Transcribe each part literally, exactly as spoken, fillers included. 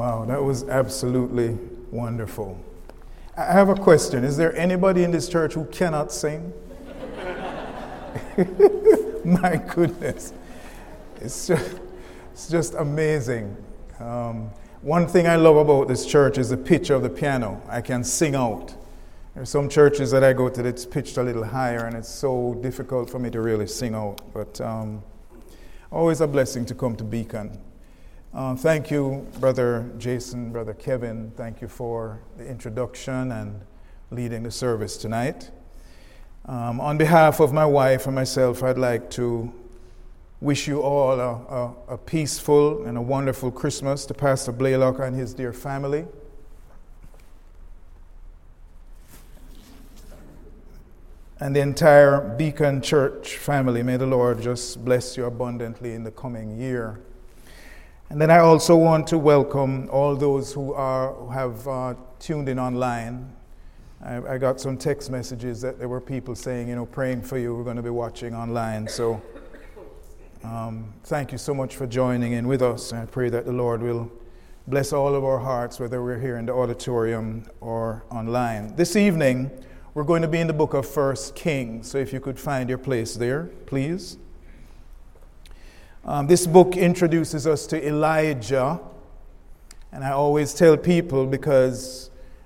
Wow, that was absolutely wonderful. I have a question. Is there anybody in this church who cannot sing? My goodness. It's just, it's just amazing. Um, one thing I love about this church is the pitch of the piano. I can sing out. There are some churches that I go to that's pitched a little higher, and it's so difficult for me to really sing out. But um, always a blessing to come to Beacon. Uh, thank you, Brother Jason, Brother Kevin. Thank you for the introduction and leading the service tonight. Um, on behalf of my wife and myself, I'd like to wish you all a, a, a peaceful and a wonderful Christmas to Pastor Blaylock and his dear family. And the entire Beacon Church family. May the Lord just bless you abundantly in the coming year. And then I also want to welcome all those who are who have uh, tuned in online. I, I got some text messages that there were people saying, you know, praying for you. We're going to be watching online. So um, thank you so much for joining in with us. I pray that the Lord will bless all of our hearts, whether we're here in the auditorium or online. This evening, we're going to be in the book of First Kings. So if you could find your place there, please. Um, this book introduces us to Elijah, and I always tell people because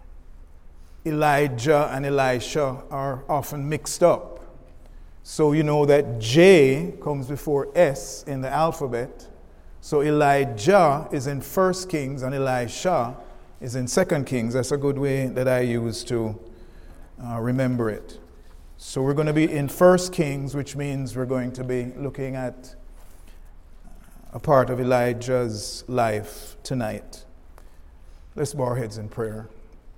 Elijah and Elisha are often mixed up. So you know that J comes before S in the alphabet. So Elijah is in First Kings and Elisha is in Second Kings. That's a good way that I use to uh, remember it. So we're going to be in First Kings, which means we're going to be looking at a part of Elijah's life tonight. Let's bow our heads in prayer.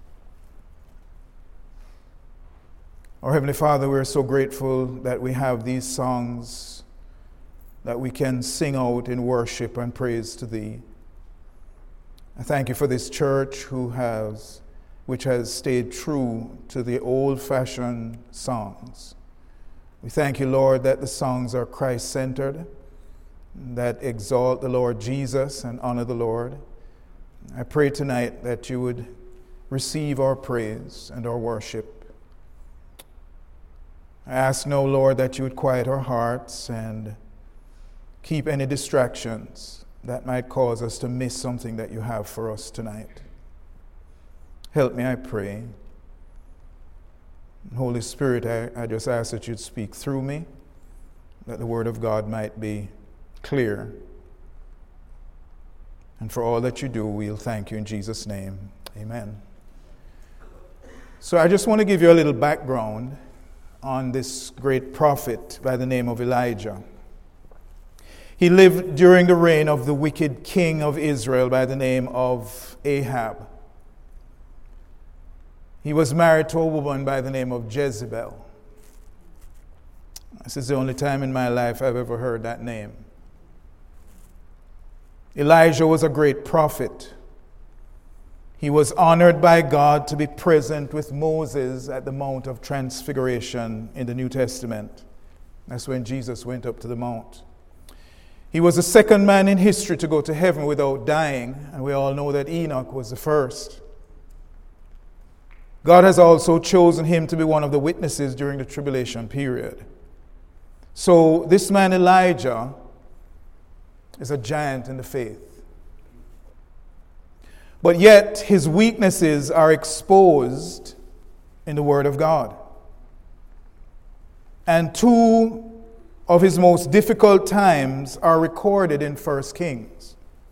Our Heavenly Father, we're so grateful that we have these songs that we can sing out in worship and praise to Thee. I thank You for this church who has, which has stayed true to the old-fashioned songs. We thank You, Lord, that the songs are Christ-centered, that exalt the Lord Jesus and honor the Lord. I pray tonight that You would receive our praise and our worship. I ask now, Lord, that You would quiet our hearts and keep any distractions that might cause us to miss something that You have for us tonight. Help me, I pray. Holy Spirit, I, I just ask that You'd speak through me, that the Word of God might be clear. And for all that You do, we'll thank You in Jesus' name. Amen. So I just want to give you a little background on this great prophet by the name of Elijah. He lived during the reign of the wicked king of Israel by the name of Ahab. He was married to a woman by the name of Jezebel. This is the only time in my life I've ever heard that name. Elijah was a great prophet. He was honored by God to be present with Moses at the Mount of Transfiguration in the New Testament. That's when Jesus went up to the mount. He was the second man in history to go to heaven without dying, and we all know that Enoch was the first. God has also chosen him to be one of the witnesses during the tribulation period. So this man Elijah is a giant in the faith. But yet his weaknesses are exposed in the Word of God. And two of his most difficult times are recorded in First Kings.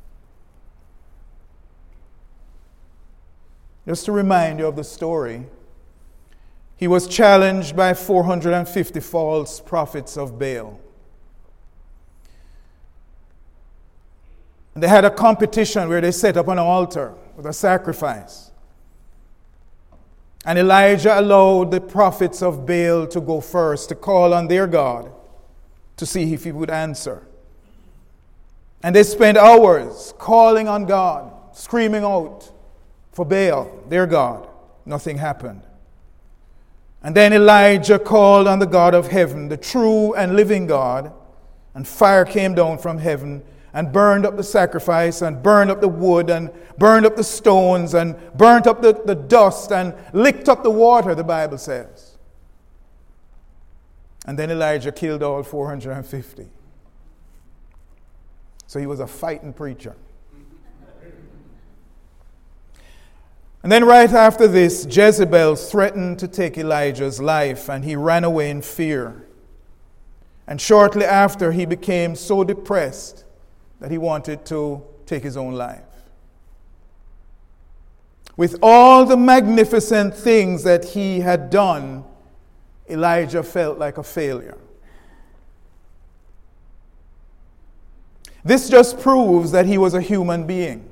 Just to remind you of the story, he was challenged by four hundred fifty false prophets of Baal. And they had a competition where they set up an altar with a sacrifice. And Elijah allowed the prophets of Baal to go first, to call on their God, to see if he would answer. And they spent hours calling on God, screaming out for Baal, their God. Nothing happened. And then Elijah called on the God of heaven, the true and living God, and fire came down from heaven and burned up the sacrifice and burned up the wood and burned up the stones and burnt up the, the dust and licked up the water, the Bible says. And then Elijah killed all four hundred fifty. So he was a fighting preacher. And then right after this, Jezebel threatened to take Elijah's life, and he ran away in fear. And shortly after, he became so depressed that he wanted to take his own life. With all the magnificent things that he had done, Elijah felt like a failure. This just proves that he was a human being.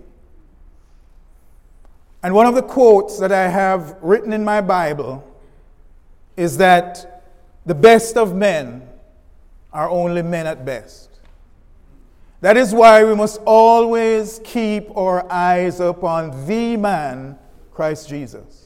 And one of the quotes that I have written in my Bible is that the best of men are only men at best. That is why we must always keep our eyes upon the man, Christ Jesus.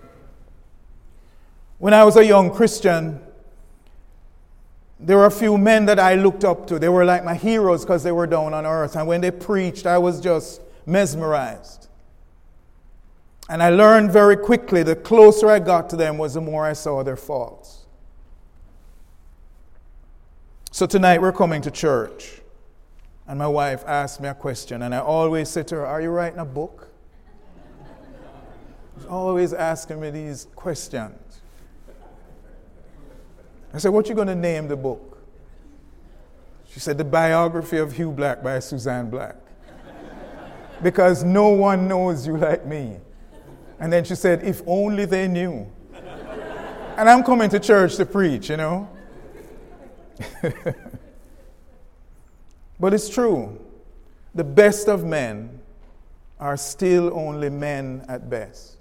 When I was a young Christian, there were a few men that I looked up to. They were like my heroes because they were down on earth. And when they preached, I was just mesmerized. And I learned very quickly, the closer I got to them was the more I saw their faults. So tonight we're coming to church. And my wife asked me a question. And I always say to her, are you writing a book? She's always asking me these questions. I said, what you going to name the book? She said, The Biography of Hugh Black by Suzanne Black. Because no one knows you like me. And then she said, if only they knew. And I'm coming to church to preach, you know. But it's true. The best of men are still only men at best.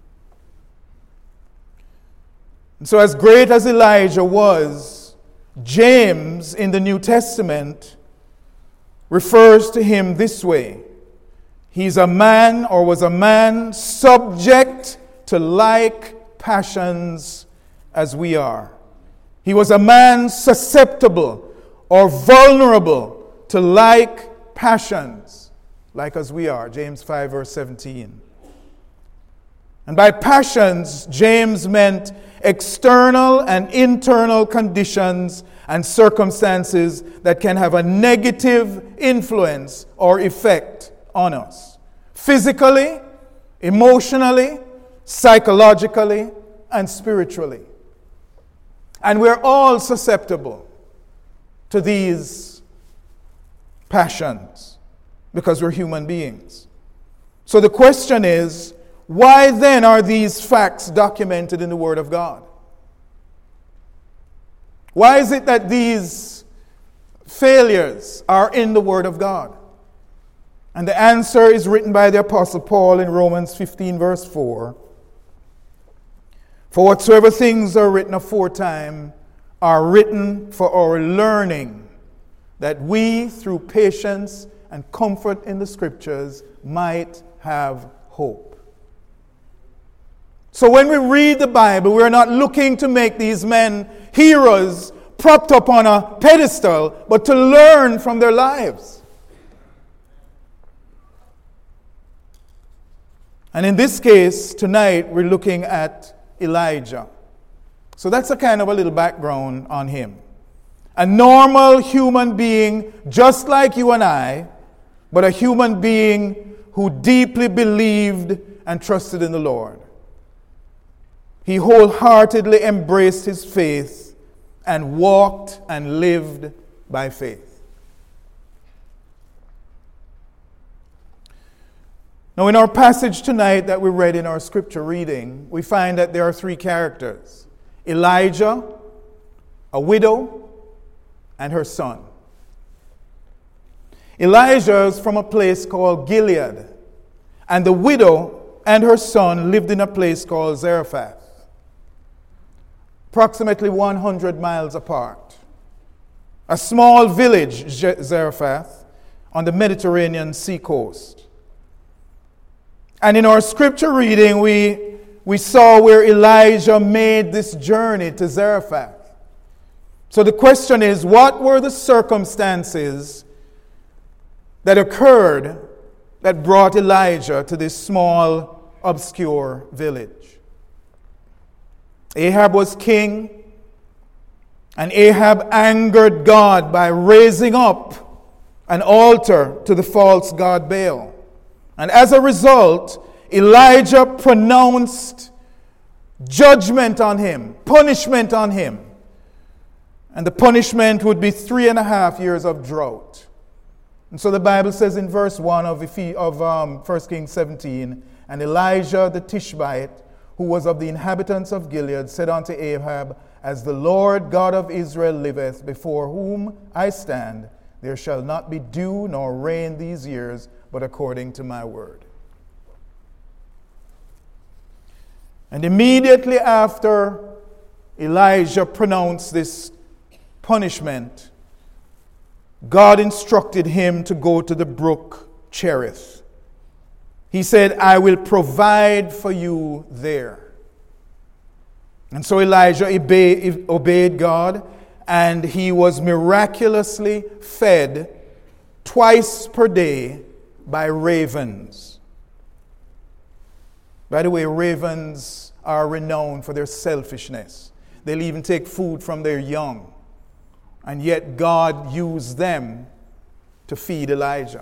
And so as great as Elijah was, James in the New Testament refers to him this way. He's a man or was a man subject to like passions as we are. He was a man susceptible or vulnerable to like passions like as we are. James five verse seventeen. And by passions, James meant external and internal conditions and circumstances that can have a negative influence or effect on us. Physically, emotionally, psychologically, and spiritually. And we're all susceptible to these passions because we're human beings. So the question is, why then are these facts documented in the Word of God? Why is it that these failures are in the Word of God? And the answer is written by the Apostle Paul in Romans fifteen verse four. For whatsoever things are written aforetime are written for our learning, that we through patience and comfort in the Scriptures might have hope. So when we read the Bible, we're not looking to make these men heroes propped up on a pedestal, but to learn from their lives. And in this case, tonight, we're looking at Elijah. So that's a kind of a little background on him. A normal human being, just like you and I, but a human being who deeply believed and trusted in the Lord. He wholeheartedly embraced his faith and walked and lived by faith. Now, in our passage tonight that we read in our scripture reading, we find that there are three characters: Elijah, a widow, and her son. Elijah is from a place called Gilead, and the widow and her son lived in a place called Zarephath, approximately one hundred miles apart. A small village, Zarephath, on the Mediterranean sea coast. And in our scripture reading, we, we saw where Elijah made this journey to Zarephath. So the question is, what were the circumstances that occurred that brought Elijah to this small, obscure village. Ahab was king, and Ahab angered God by raising up an altar to the false god Baal. And as a result, Elijah pronounced judgment on him, punishment on him. And the punishment would be three and a half years of drought. And so the Bible says in verse one of, of um, First Kings seventeen, and Elijah the Tishbite, who was of the inhabitants of Gilead, said unto Ahab, as the Lord God of Israel liveth, before whom I stand, there shall not be dew nor rain these years, but according to my word. And immediately after Elijah pronounced this punishment, God instructed him to go to the brook Cherith. He said, I will provide for you there. And so Elijah obeyed, obeyed God, and he was miraculously fed twice per day by ravens. By the way, ravens are renowned for their selfishness. They'll even take food from their young. And yet God used them to feed Elijah.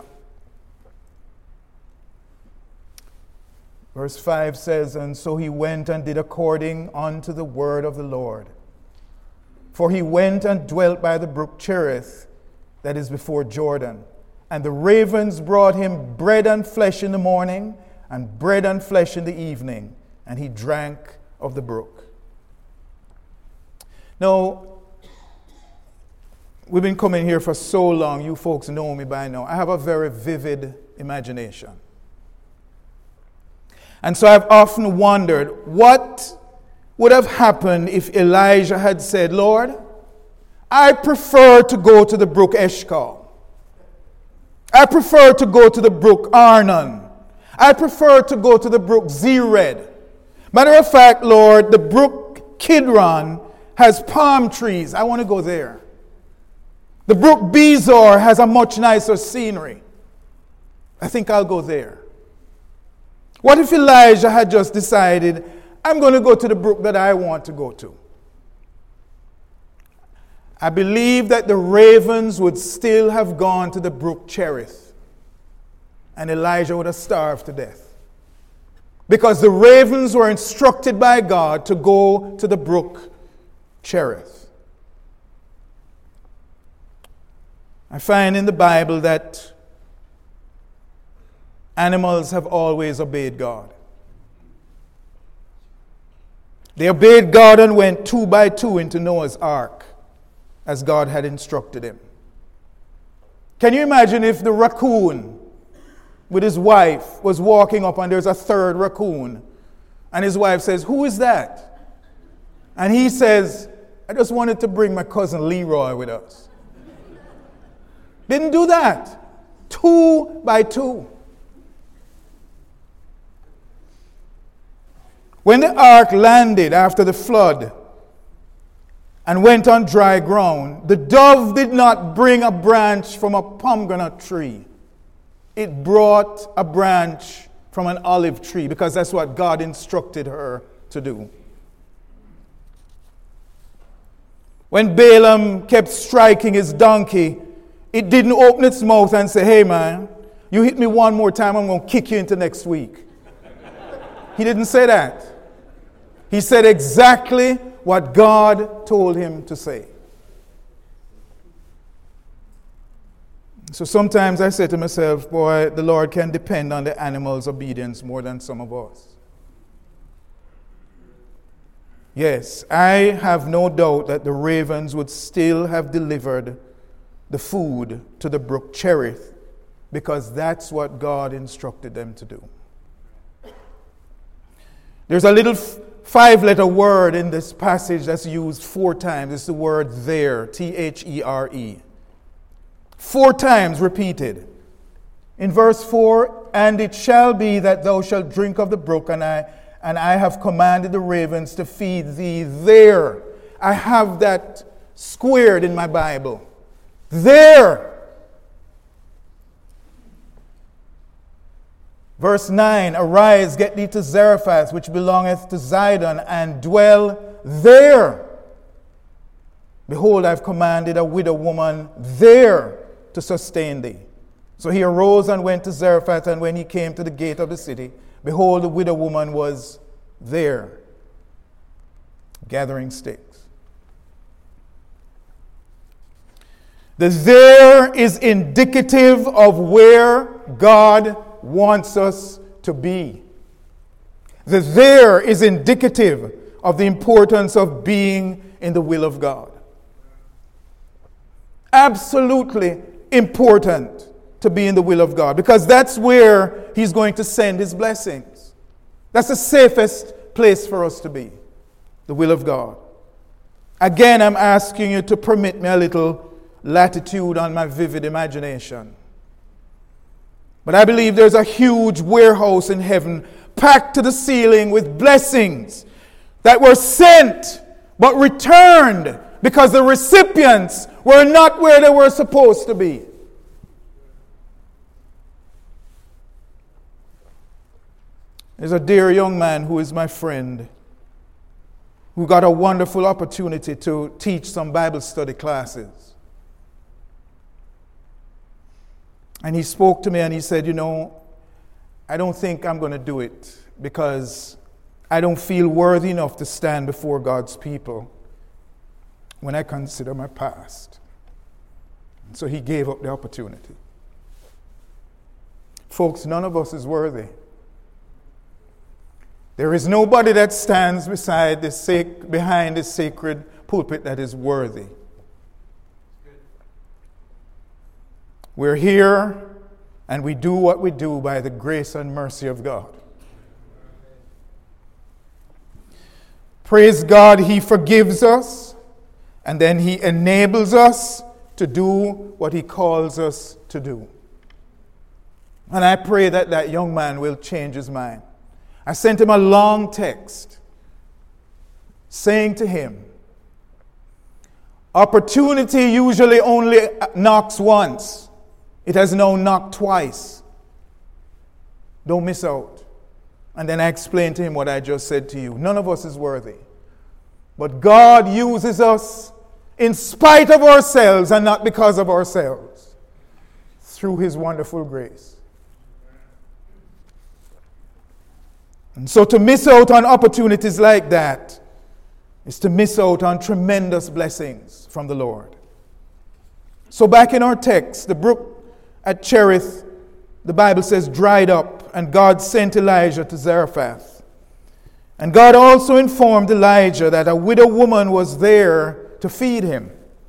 Verse five says, and so he went and did according unto the word of the Lord. For he went and dwelt by the brook Cherith, that is before Jordan. And the ravens brought him bread and flesh in the morning, and bread and flesh in the evening, and he drank of the brook. Now, we've been coming here for so long, you folks know me by now. I have a very vivid imagination. And so I've often wondered, what would have happened if Elijah had said, Lord, I prefer to go to the brook Eshcol. I prefer to go to the brook Arnon. I prefer to go to the brook Zered. Matter of fact, Lord, the brook Kidron has palm trees. I want to go there. The brook Bezor has a much nicer scenery. I think I'll go there. What if Elijah had just decided, I'm going to go to the brook that I want to go to? I believe that the ravens would still have gone to the brook Cherith, and Elijah would have starved to death. Because the ravens were instructed by God to go to the brook Cherith. I find in the Bible that animals have always obeyed God. They obeyed God and went two by two into Noah's ark, as God had instructed him. Can you imagine if the raccoon with his wife was walking up and there's a third raccoon, and his wife says, who is that? And he says, I just wanted to bring my cousin Leroy with us. Didn't do that. Two by two. When the ark landed after the flood and went on dry ground, the dove did not bring a branch from a pomegranate tree. It brought a branch from an olive tree, because that's what God instructed her to do. When Balaam kept striking his donkey, it didn't open its mouth and say, hey man, you hit me one more time, I'm going to kick you into next week. He didn't say that. He said exactly what God told him to say. So sometimes I say to myself, boy, the Lord can depend on the animal's obedience more than some of us. Yes, I have no doubt that the ravens would still have delivered the food to the brook Cherith, because that's what God instructed them to do. There's a little f- five-letter word in this passage that's used four times. It's the word there, T H E R E. Four times repeated. In verse four, and it shall be that thou shalt drink of the brook, and I, and I have commanded the ravens to feed thee there. I have that squared in my Bible. There. Verse nine, arise, get thee to Zarephath, which belongeth to Zidon, and dwell there. Behold, I've commanded a widow woman there to sustain thee. So he arose and went to Zarephath, and when he came to the gate of the city, behold, the widow woman was there, gathering sticks. The there is indicative of where God wants us to be. The there is indicative of the importance of being in the will of God. Absolutely important to be in the will of God, because that's where He's going to send His blessings. That's the safest place for us to be, the will of God. Again, I'm asking you to permit me a little latitude on my vivid imagination. But I believe there's a huge warehouse in heaven packed to the ceiling with blessings that were sent but returned because the recipients were not where they were supposed to be. There's a dear young man who is my friend who got a wonderful opportunity to teach some Bible study classes. And he spoke to me and he said, you know, I don't think I'm going to do it because I don't feel worthy enough to stand before God's people when I consider my past. And so he gave up the opportunity. Folks, none of us is worthy. There is nobody that stands beside this sac- behind this sacred pulpit that is worthy. We're here and we do what we do by the grace and mercy of God. Praise God, He forgives us and then He enables us to do what He calls us to do. And I pray that that young man will change his mind. I sent him a long text saying to him, opportunity usually only knocks once. It has now knocked twice. Don't miss out. And then I explained to him what I just said to you. None of us is worthy. But God uses us in spite of ourselves and not because of ourselves, through His wonderful grace. And so to miss out on opportunities like that is to miss out on tremendous blessings from the Lord. So back in our text, the brook at Cherith, the Bible says, dried up, and God sent Elijah to Zarephath. And God also informed Elijah that a widow woman was there to feed him.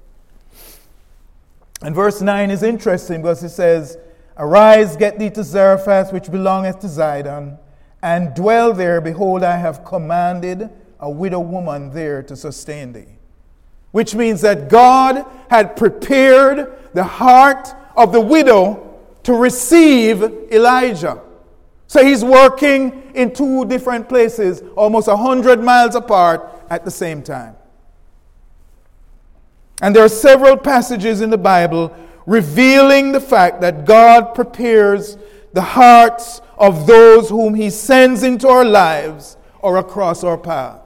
And verse nine is interesting because it says, arise, get thee to Zarephath, which belongeth to Zidon, and dwell there. Behold, I have commanded a widow woman there to sustain thee. Which means that God had prepared the heart of the widow to receive Elijah. So he's working in two different places, almost a hundred miles apart at the same time. And there are several passages in the Bible revealing the fact that God prepares the hearts of those whom He sends into our lives or across our paths.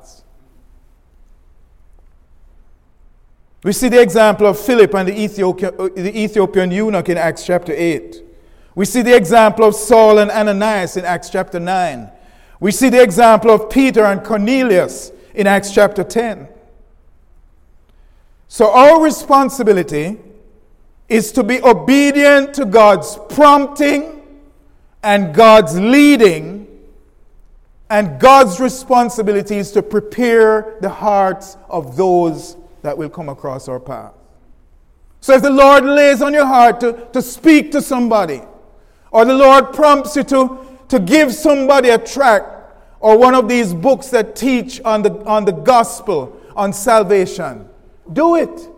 We see the example of Philip and the Ethiopian, the Ethiopian eunuch in Acts chapter eight. We see the example of Saul and Ananias in Acts chapter nine. We see the example of Peter and Cornelius in Acts chapter ten. So our responsibility is to be obedient to God's prompting and God's leading, and God's responsibility is to prepare the hearts of those that will come across our path. So if the Lord lays on your heart to, to speak to somebody, or the Lord prompts you to, to give somebody a tract or one of these books that teach on the, on the gospel, on salvation, do it.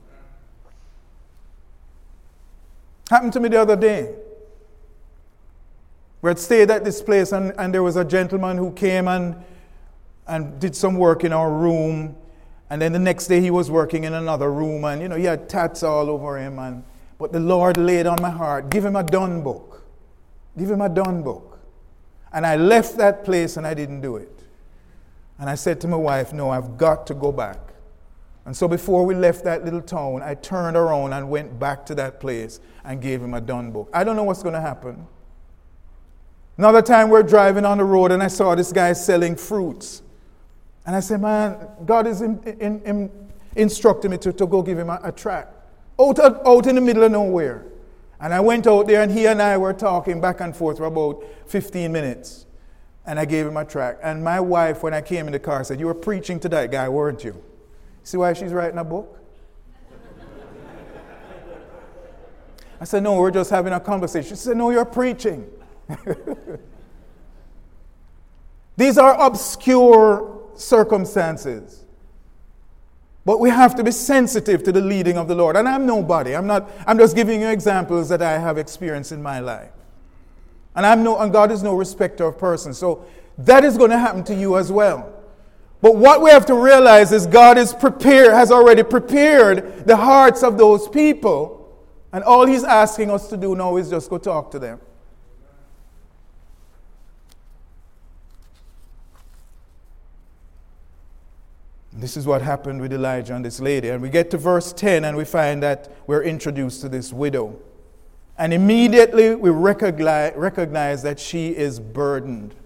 Happened to me the other day. We had stayed at this place and, and there was a gentleman who came and, and did some work in our room. And then the next day he was working in another room and, you know, he had tats all over him. And but the Lord laid on my heart, give him a done book. Give him a done book. And I left that place and I didn't do it. And I said to my wife, no, I've got to go back. And so before we left that little town, I turned around and went back to that place and gave him a done book. I don't know what's going to happen. Another time we're driving on the road and I saw this guy selling fruits. And I said, man, God is in, in, in, instructing me to, to go give him a, a tract. Out, out in the middle of nowhere. And I went out there and he and I were talking back and forth for about fifteen minutes. And I gave him a tract. And my wife, when I came in the car, said, you were preaching to that guy, weren't you? See why she's writing a book? I said, no, we're just having a conversation. She said, no, you're preaching. These are obscure circumstances. But we have to be sensitive to the leading of the Lord. And I'm nobody. I'm not, I'm just giving you examples that I have experienced in my life. And I'm no, and God is no respecter of persons. So that is going to happen to you as well. But what we have to realize is God is prepared, has already prepared the hearts of those people. And all he's asking us to do now is just go talk to them. This is what happened with Elijah and this lady. And we get to verse ten and we find that we're introduced to this widow. And immediately we recognize, recognize that she is burdened.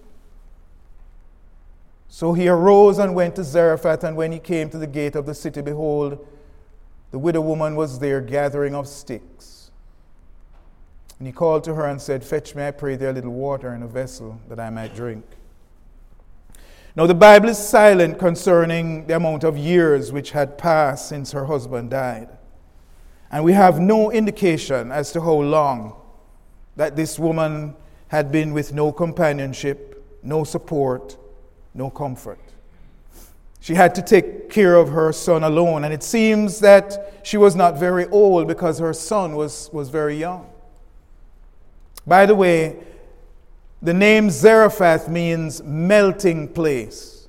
So he arose and went to Zarephath, and when he came to the gate of the city, behold, the widow woman was there gathering of sticks. And he called to her and said, fetch me, I pray thee, a little water in a vessel that I might drink. Now the Bible is silent concerning the amount of years which had passed since her husband died. And we have no indication as to how long that this woman had been with no companionship, no support, no comfort. She had to take care of her son alone, and it seems that she was not very old because her son was, was very young. By the way, the name Zarephath means melting place.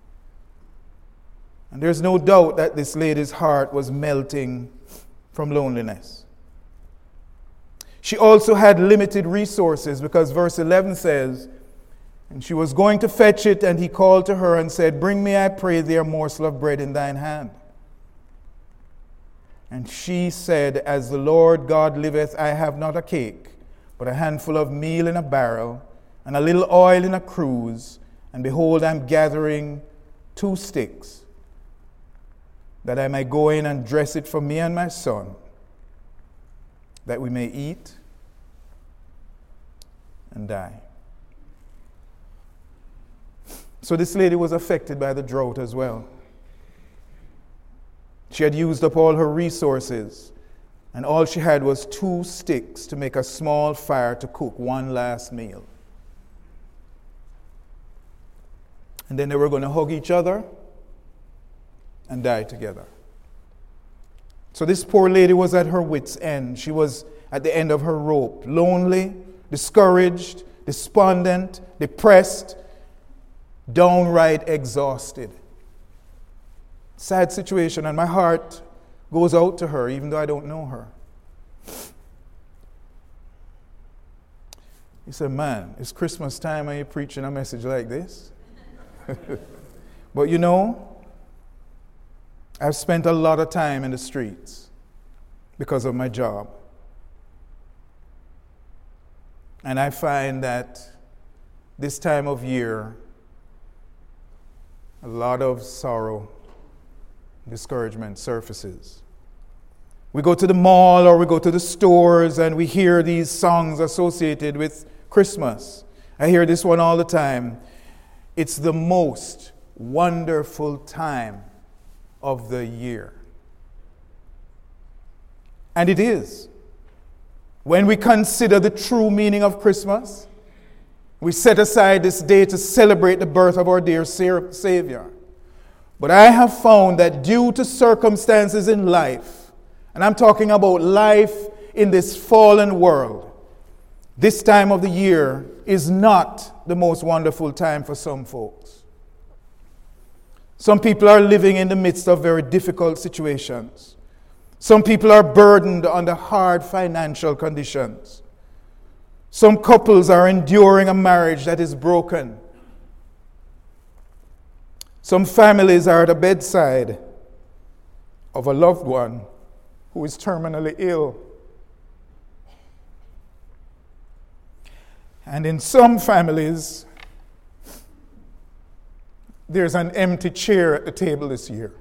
And there's no doubt that this lady's heart was melting from loneliness. She also had limited resources because verse eleven says, and she was going to fetch it, and he called to her and said, bring me, I pray thee, a morsel of bread in thine hand. And she said, as the Lord God liveth, I have not a cake, but a handful of meal in a barrel, and a little oil in a cruse, and behold, I am gathering two sticks, that I may go in and dress it for me and my son, that we may eat and die. So this lady was affected by the drought as well. She had used up all her resources, and all she had was two sticks to make a small fire to cook one last meal. And then they were going to hug each other and die together. So this poor lady was at her wit's end. She was at the end of her rope, lonely, discouraged, despondent, depressed, downright exhausted. Sad situation, and my heart goes out to her even though I don't know her. You say, man, it's Christmas time and you're preaching a message like this? But you know, I've spent a lot of time in the streets because of my job. And I find that this time of year, a lot of sorrow, discouragement surfaces. We go to the mall or we go to the stores and we hear these songs associated with Christmas. I hear this one all the time. It's the most wonderful time of the year. And it is. When we consider the true meaning of Christmas, we set aside this day to celebrate the birth of our dear Savior. But I have found that due to circumstances in life, and I'm talking about life in this fallen world, this time of the year is not the most wonderful time for some folks. Some people are living in the midst of very difficult situations. Some people are burdened under hard financial conditions. Some couples are enduring a marriage that is broken. Some families are at the bedside of a loved one who is terminally ill. And in some families, there's an empty chair at the table this year.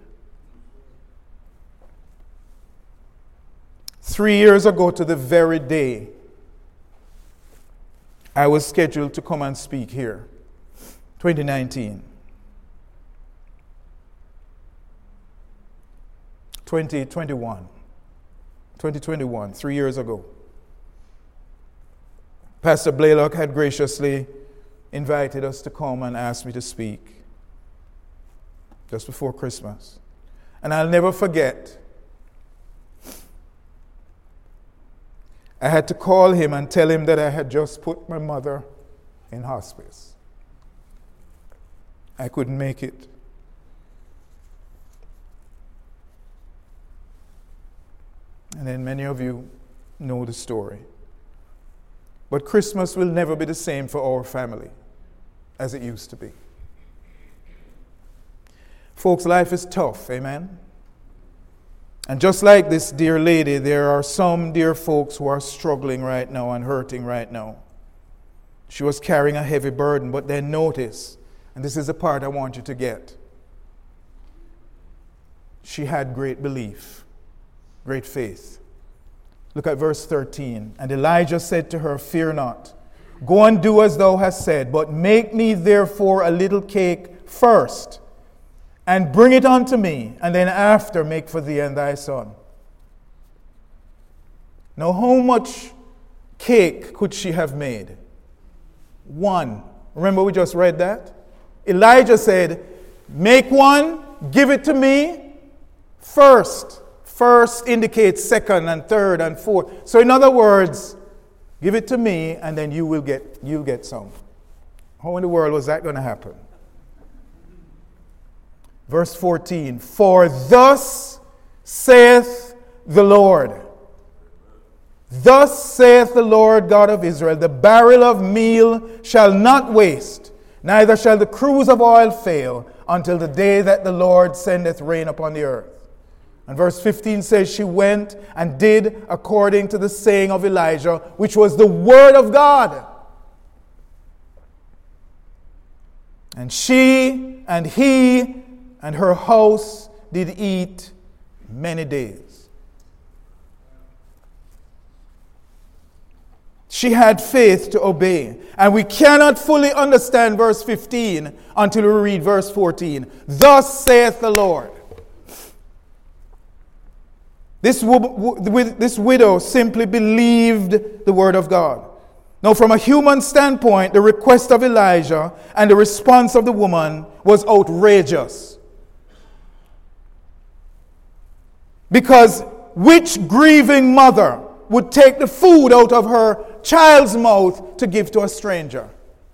Three years ago to the very day, I was scheduled to come and speak here, twenty nineteen. twenty twenty-one. twenty twenty-one, three years ago. Pastor Blaylock had graciously invited us to come and ask me to speak just before Christmas. And I'll never forget, I had to call him and tell him that I had just put my mother in hospice. I couldn't make it. And then many of you know the story. But Christmas will never be the same for our family as it used to be. Folks, life is tough, amen? And just like this dear lady, there are some dear folks who are struggling right now and hurting right now. She was carrying a heavy burden, but then notice, and this is the part I want you to get, she had great belief, great faith. Look at verse thirteen. And Elijah said to her, "Fear not. Go and do as thou hast said, but make me therefore a little cake first, and bring it unto me, and then after make for thee and thy son." Now, how much cake could she have made? One. Remember we just read that? Elijah said, make one, give it to me first. First indicates second and third and fourth. So in other words, give it to me and then you will get you'll get some. How in the world was that going to happen? Verse fourteen, for thus saith the Lord. Thus saith the Lord God of Israel, the barrel of meal shall not waste, neither shall the cruse of oil fail, until the day that the Lord sendeth rain upon the earth. And verse fifteen says, she went and did according to the saying of Elijah, which was the word of God. And she and he and her house did eat many days. She had faith to obey. And we cannot fully understand verse fifteen until we read verse fourteen. Thus saith the Lord. This, this widow simply believed the word of God. Now, from a human standpoint, the request of Elijah and the response of the woman was outrageous. Because which grieving mother would take the food out of her child's mouth to give to a stranger?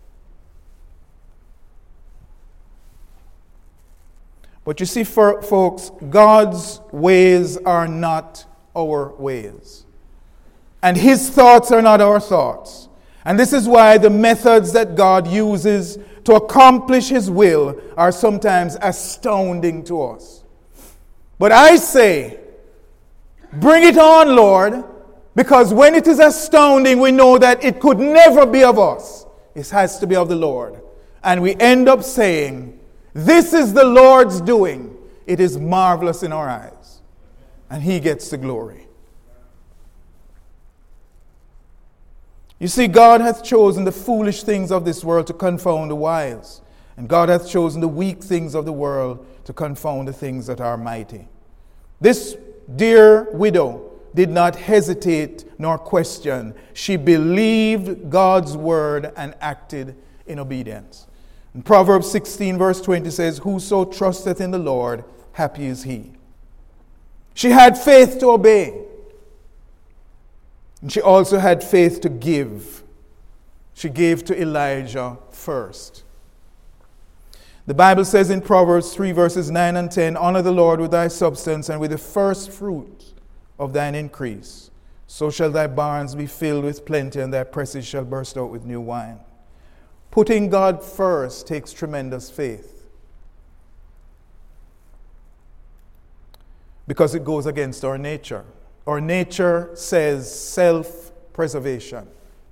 But you see, for folks, God's ways are not our ways. And his thoughts are not our thoughts. And this is why the methods that God uses to accomplish his will are sometimes astounding to us. But I say, bring it on, Lord, because when it is astounding, we know that it could never be of us. It has to be of the Lord. And we end up saying, this is the Lord's doing. It is marvelous in our eyes. And he gets the glory. You see, God hath chosen the foolish things of this world to confound the wise. And God hath chosen the weak things of the world to confound the things that are mighty. This dear widow did not hesitate nor question. She believed God's word and acted in obedience. In Proverbs sixteen verse twenty says, whoso trusteth in the Lord, happy is he. She had faith to obey. And she also had faith to give. She gave to Elijah first. The Bible says in Proverbs three verses nine and ten, honor the Lord with thy substance and with the first fruit of thine increase. So shall thy barns be filled with plenty, and thy presses shall burst out with new wine. Putting God first takes tremendous faith, because it goes against our nature. Our nature says self-preservation.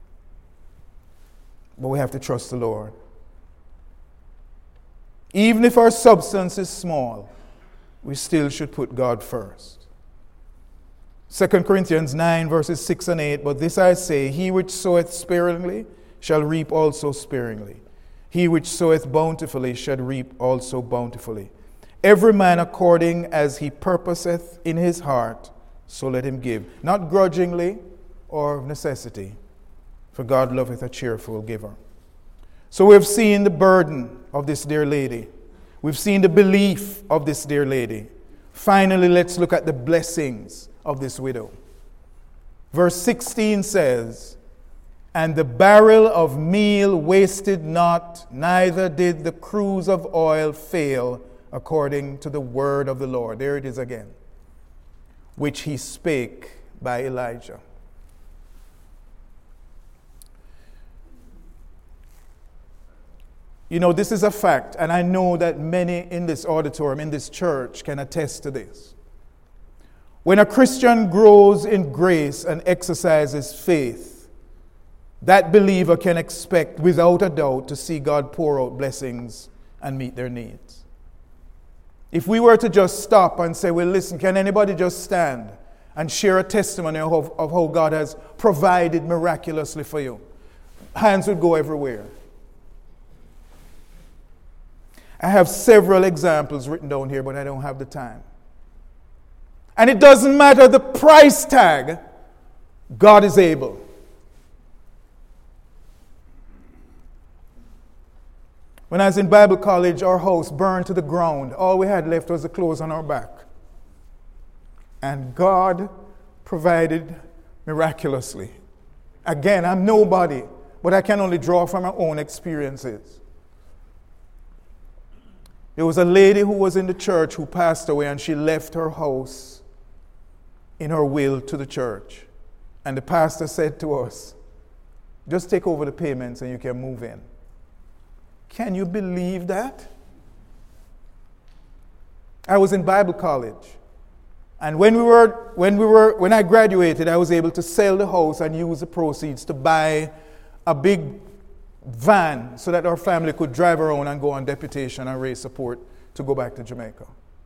But we have to trust the Lord. Even if our substance is small, we still should put God first. Second Corinthians nine, verses six and eight, but this I say, he which soweth sparingly shall reap also sparingly. He which soweth bountifully shall reap also bountifully. Every man according as he purposeth in his heart, so let him give. Not grudgingly or of necessity, for God loveth a cheerful giver. So we've seen the burden of this dear lady. We've seen the belief of this dear lady. Finally, let's look at the blessings of this widow. Verse sixteen says, and the barrel of meal wasted not, neither did the cruse of oil fail, according to the word of the Lord. There it is again. Which he spake by Elijah. You know, this is a fact, and I know that many in this auditorium, in this church, can attest to this. When a Christian grows in grace and exercises faith, that believer can expect, without a doubt, to see God pour out blessings and meet their needs. If we were to just stop and say, well, listen, can anybody just stand and share a testimony of, of how God has provided miraculously for you? Hands would go everywhere. I have several examples written down here, but I don't have the time. And it doesn't matter the price tag, God is able. When I was in Bible college, our house burned to the ground. All we had left was the clothes on our back. And God provided miraculously. Again, I'm nobody, but I can only draw from my own experiences. There was a lady who was in the church who passed away, and she left her house in her will to the church. And the pastor said to us, just take over the payments and you can move in. Can you believe that? I was in Bible college. And when we were, when we were, when I graduated, I was able to sell the house and use the proceeds to buy a big van so that our family could drive around and go on deputation and raise support to go back to Jamaica.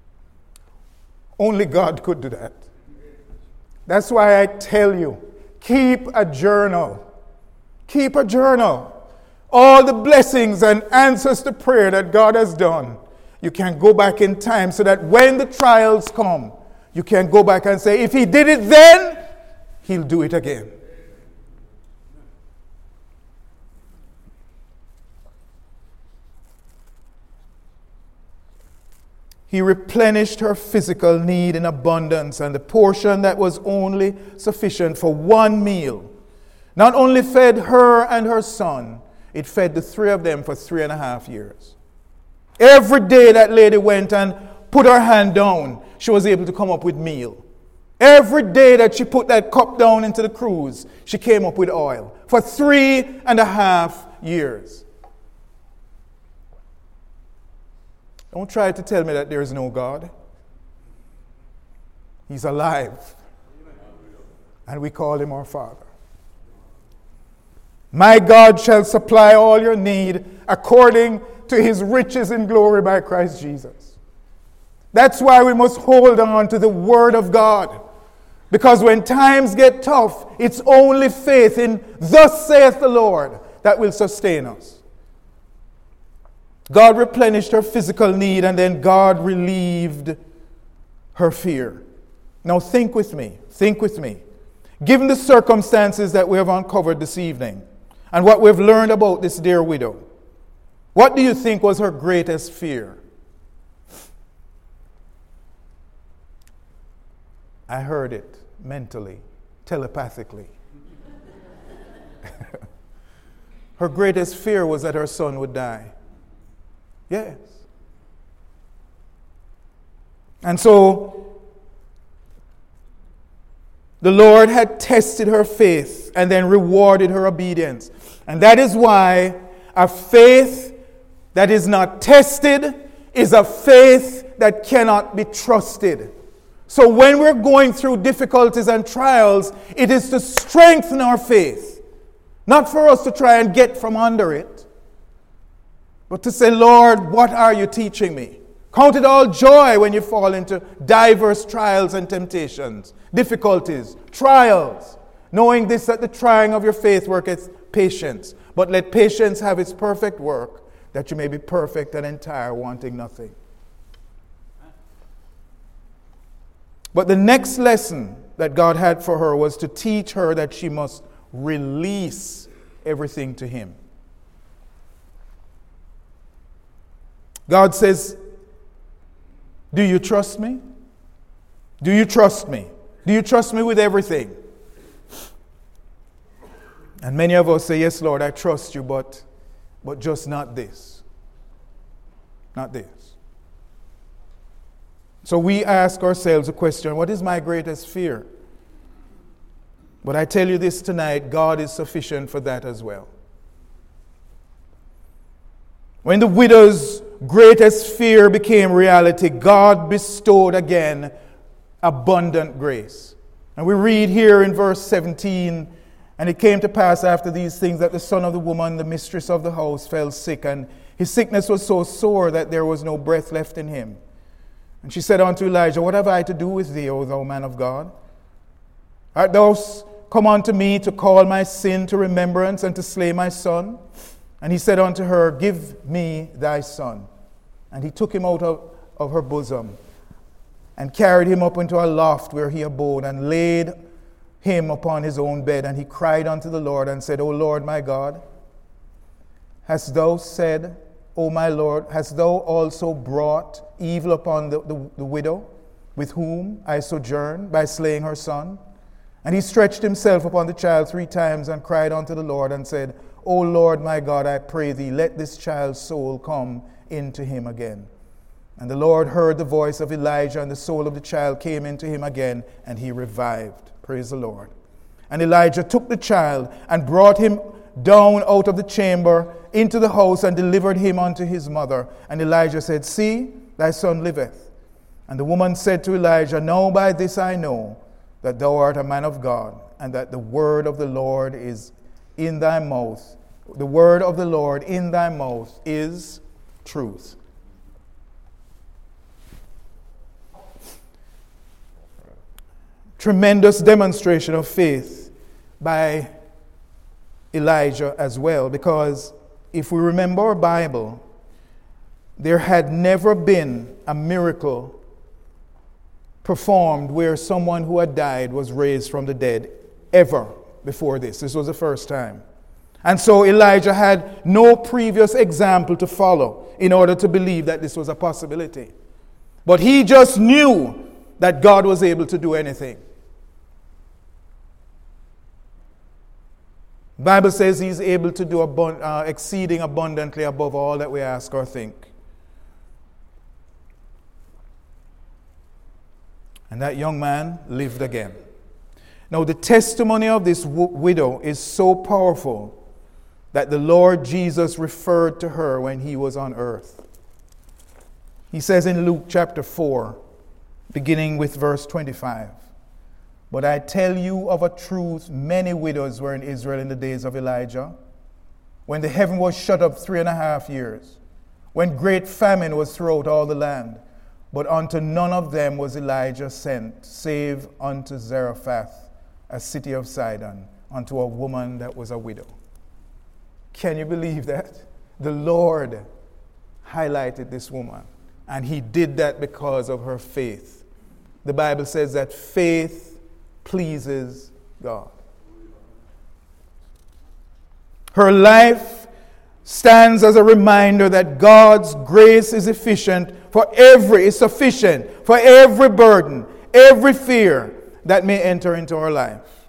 Only God could do that. That's why I tell you, keep a journal. Keep a journal. All the blessings and answers to prayer that God has done, you can go back in time so that when the trials come, you can go back and say, if he did it then, he'll do it again. He replenished her physical need in abundance, and the portion that was only sufficient for one meal not only fed her and her son, it fed the three of them for three and a half years. Every day that lady went and put her hand down, she was able to come up with meal. Every day that she put that cup down into the cruse, she came up with oil. For three and a half years. Don't try to tell me that there is no God. He's alive. And we call him our Father. My God shall supply all your need according to his riches in glory by Christ Jesus. That's why we must hold on to the word of God. Because when times get tough, it's only faith in thus saith the Lord that will sustain us. God replenished her physical need, and then God relieved her fear. Now think with me, think with me. Given the circumstances that we have uncovered this evening, and what we've learned about this dear widow, what do you think was her greatest fear? I heard it mentally, telepathically. Her greatest fear was that her son would die. Yes. And so, The Lord had tested her faith and then rewarded her obedience. And that is why a faith that is not tested is a faith that cannot be trusted. So when we're going through difficulties and trials, it is to strengthen our faith, not for us to try and get from under it, but to say, Lord, what are you teaching me? Count it all joy when you fall into diverse trials and temptations, difficulties, trials, knowing this, that the trying of your faith worketh patience. But let patience have its perfect work, that you may be perfect and entire, wanting nothing. But the next lesson that God had for her was to teach her that she must release everything to Him. God says, do you trust me? Do you trust me? Do you trust me with everything? And many of us say, yes, Lord, I trust you, but, but just not this. Not this. So we ask ourselves a question, what is my greatest fear? But I tell you this tonight, God is sufficient for that as well. When the widow's greatest fear became reality, God bestowed again abundant grace. And we read here in verse seventeen, and it came to pass after these things that the son of the woman, the mistress of the house, fell sick, and his sickness was so sore that there was no breath left in him. And she said unto Elijah, what have I to do with thee, O thou man of God? Art thou come unto me to call my sin to remembrance and to slay my son? And he said unto her, give me thy son. And he took him out of, of her bosom and carried him up into a loft where he abode and laid him upon his own bed. And he cried unto the Lord and said, O Lord my God, hast thou said, O my Lord, hast thou also brought evil upon the, the, the widow with whom I sojourn by slaying her son? And he stretched himself upon the child three times and cried unto the Lord and said, O Lord my God, I pray thee, let this child's soul come into him again. And the Lord heard the voice of Elijah, and the soul of the child came into him again, and he revived. Praise the Lord. And Elijah took the child and brought him down out of the chamber into the house and delivered him unto his mother. And Elijah said, see, thy son liveth. And the woman said to Elijah, now by this I know that thou art a man of God, and that the word of the Lord is in thy mouth. The word of the Lord in thy mouth is truth. Tremendous demonstration of faith by Elijah as well, because if we remember our Bible, there had never been a miracle performed where someone who had died was raised from the dead ever before this. This was the first time. And so Elijah had no previous example to follow in order to believe that this was a possibility. But he just knew that God was able to do anything. The Bible says he's able to do abund- uh, exceeding abundantly above all that we ask or think. And that young man lived again. Now the testimony of this w- widow is so powerful that the Lord Jesus referred to her when he was on earth. He says in Luke chapter four, beginning with verse twenty-five, but I tell you of a truth, many widows were in Israel in the days of Elijah, when the heaven was shut up three and a half years, when great famine was throughout all the land. But unto none of them was Elijah sent, save unto Zarephath, a city of Sidon, unto a woman that was a widow. Can you believe that? The Lord highlighted this woman, and he did that because of her faith. The Bible says that faith pleases God. Her life stands as a reminder that God's grace is efficient for every, is sufficient for every burden, every fear that may enter into our life.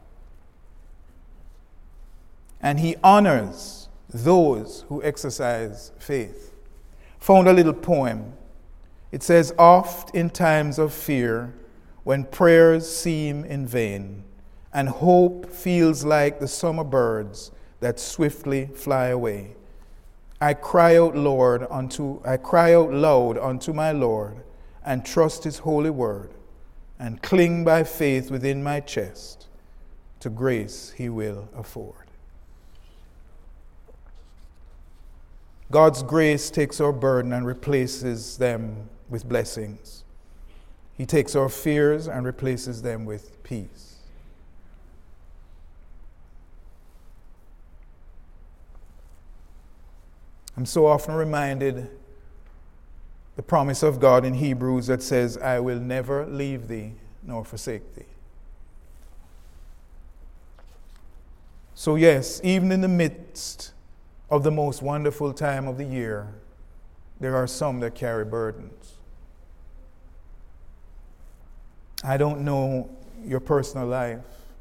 And he honors those who exercise faith. Found a little poem. It says, oft in times of fear, when prayers seem in vain, and hope feels like the summer birds that swiftly fly away. I cry out, Lord, unto I cry out loud unto my Lord, and trust his holy word, and cling by faith within my chest to grace he will afford. God's grace takes our burden and replaces them with blessings. He takes our fears and replaces them with peace. I'm so often reminded the promise of God in Hebrews that says, I will never leave thee nor forsake thee. So yes, even in the midst of the most wonderful time of the year, there are some that carry burdens. I don't know your personal life,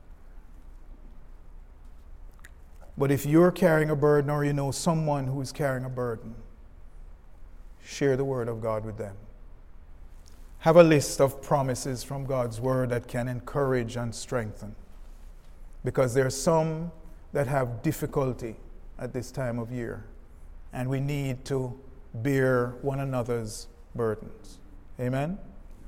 but if you're carrying a burden or you know someone who is carrying a burden, share the word of God with them. Have a list of promises from God's word that can encourage and strengthen, because there are some that have difficulty at this time of year, and we need to bear one another's burdens. Amen?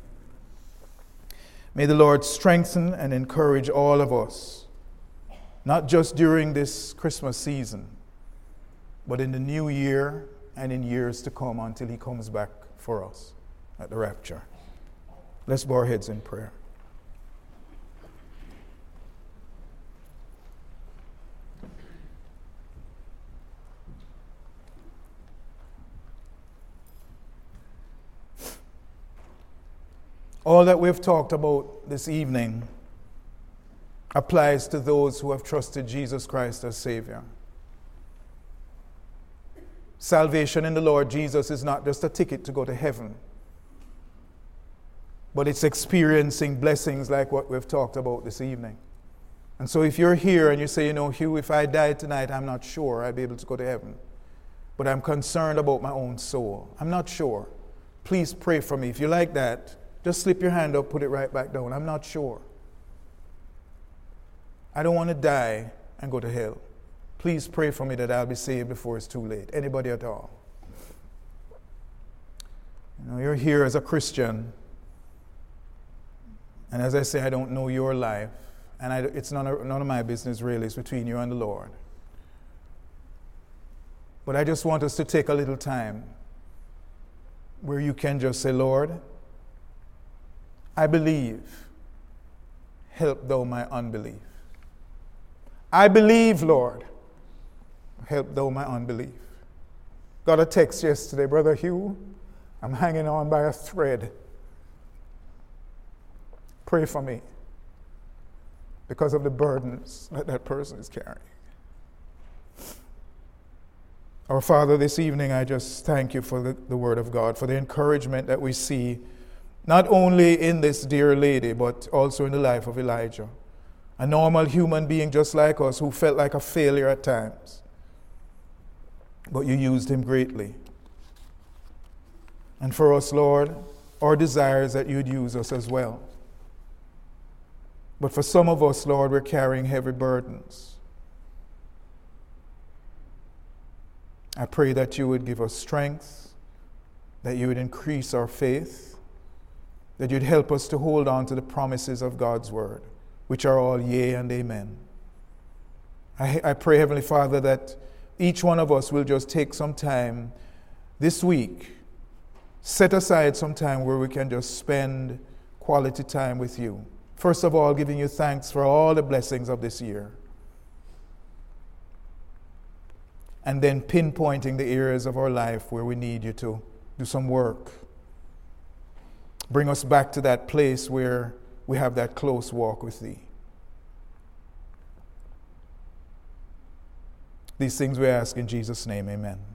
May the Lord strengthen and encourage all of us, not just during this Christmas season, but in the new year and in years to come until he comes back for us at the rapture. Let's bow our heads in prayer. All that we've talked about this evening applies to those who have trusted Jesus Christ as Savior. Salvation in the Lord Jesus is not just a ticket to go to heaven, but it's experiencing blessings like what we've talked about this evening. And so if you're here and you say, you know, Hugh, if I died tonight, I'm not sure I'd be able to go to heaven, but I'm concerned about my own soul. I'm not sure. Please pray for me. If you're like that, just slip your hand up, put it right back down. I'm not sure. I don't want to die and go to hell. Please pray for me that I'll be saved before it's too late. Anybody at all? You know, you're here as a Christian, and as I say, I don't know your life, and I, it's none of, none of my business really. It's between you and the Lord. But I just want us to take a little time where you can just say, Lord, I believe, help thou my unbelief. I believe, Lord, help thou my unbelief. Got a text yesterday, Brother Hugh, I'm hanging on by a thread. Pray for me because of the burdens that that person is carrying. Our Father, this evening I just thank you for the, the word of God, for the encouragement that we see not only in this dear lady, but also in the life of Elijah, a normal human being just like us who felt like a failure at times. But you used him greatly. And for us, Lord, our desire is that you'd use us as well. But for some of us, Lord, we're carrying heavy burdens. I pray that you would give us strength, that you would increase our faith, that you'd help us to hold on to the promises of God's word, which are all yea and amen. I, I pray, Heavenly Father, that each one of us will just take some time this week, set aside some time where we can just spend quality time with you. First of all, giving you thanks for all the blessings of this year. And then pinpointing the areas of our life where we need you to do some work. Bring us back to that place where we have that close walk with thee. These things we ask in Jesus' name, amen.